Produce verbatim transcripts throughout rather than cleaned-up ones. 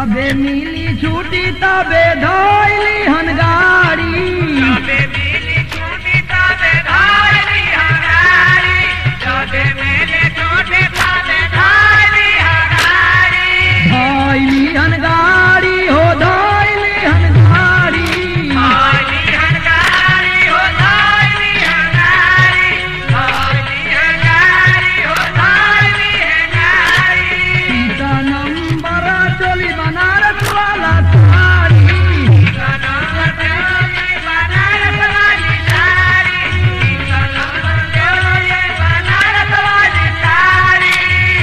जबे मिली छूटी तबे धोइली हनगारी जबे मिली छूटी तबे धोइली हनगारी जबे मिली छूटी तबे धोइली हनगारी धोइली हनगारी हो धोइली हनगारी धोइली हनगारी हो धोइली हनगारी धोइली हनगारी हो धोइली हनगारी सीता नंबर चली बनारस वाला साड़ी सीता नंबर चली बनारस वाली साड़ी सीता नंबर चली बनारस वाली साड़ी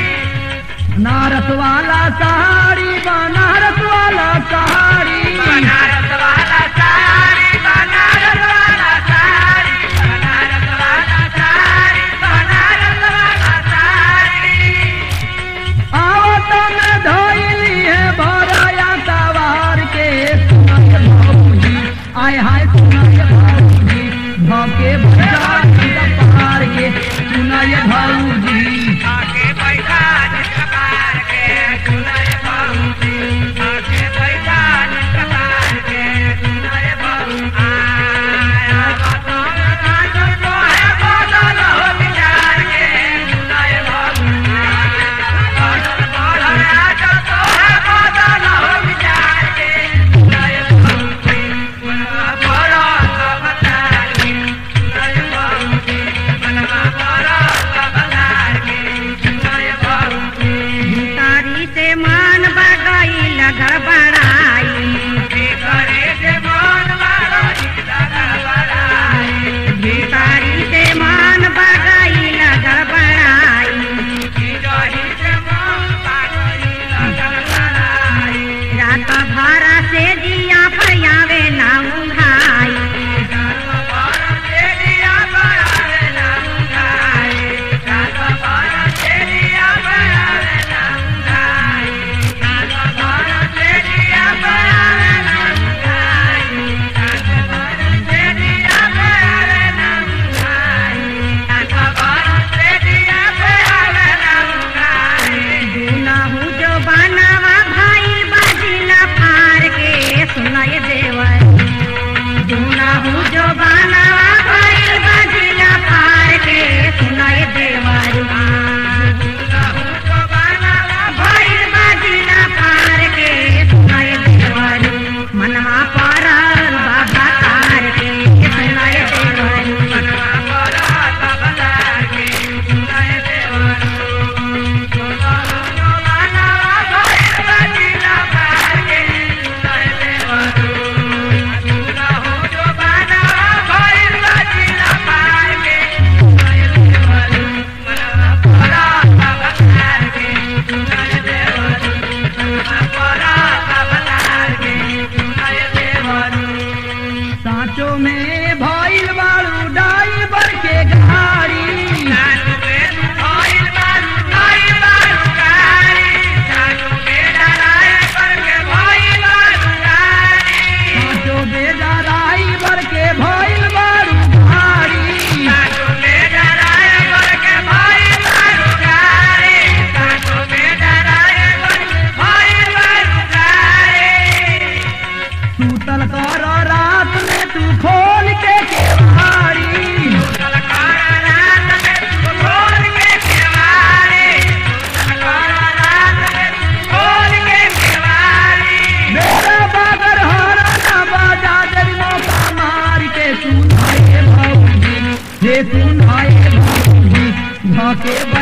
बनारस वाला साड़ी बनारस वाला साड़ी बनारस वाला साड़ी बनारस वाला साड़ी बनारस वाला साड़ी बनारस वाला साड़ी आओ तो मैं धोइली है भराया सवार के सुनाय भाऊजी आय हाय सुनाय भाऊजी धोके भजा पार के सुनाय भाऊजी आके बैठा निकबार के सुनाय भाऊजी आके बैठा निकबार के सुनाय भाऊजी आया बताओ ना जो तो है बदल हो विचार के सुनाय भाऊजी बदल बदल जो तो है बदल हो विचार के सुनाय भाऊजी मनवा बड़ा अवतार के सुनाय भाऊजी मनवा बड़ा अवतार के सुनाय भाऊजी तारी से मान बगई लगर बड़ाई करे से मन बाराई लगा बड़ाई तारी से मान बगई लगर बड़ाई रही से मन बाराई लगा बड़ाई रात भर से जिया फयावे ना उंघाई रात भर से दिया बड़ावे ना उंघाई रात भर से दिया बड़ावे ना उंघाई रात भर से दिया बड़ावे ना उंघाई रात भर से दिया बड़ावे ना उंघाई रात भर से दिया बड़ावे ना उंघाई दुनहु जो बनावा भाई बाजिला फार के सुनाय देवर दुनहु जो बनावा भाई बाजिला फार के सुनाय देवर भाई बाजिला फार के सुनाय देवर मनवा परल बाबा तार के सुनाय देवर मनवा बड़ा बबलार के सुनाय देवर मनवा बड़ा बबलार के सुनाय देवर सुना हो जो बना भाई बाजिला पार के सुनाय देवर मनवा बड़ा बबलार के सुनाय देवर मनवा बड़ा बबलार के सुनाय देवर सांचो में भइल बारू डाइवर के गाड़ी जानू बेनू भइल बारू भइल बारू गाड़ी जानू बेटा राय पर के भइल बारू गाड़ी सांचो बेजा डाइवर के भइल बारू गाड़ी जानू बेटा राय पर के भइल बारू गाड़ी जानू बेटा राय पर के भइल बारू गाड़ी सूतल कर रात में तू खोल के केवाड़ी सुतल कर रात में तू खोल के केवाड़ी सुतल कर रात में तू खोल के केवाड़ी मेरा बागर हरा ना बाजा जरिनो का मार के सुनाए भाऊजी हे सुनाए भाऊजी धके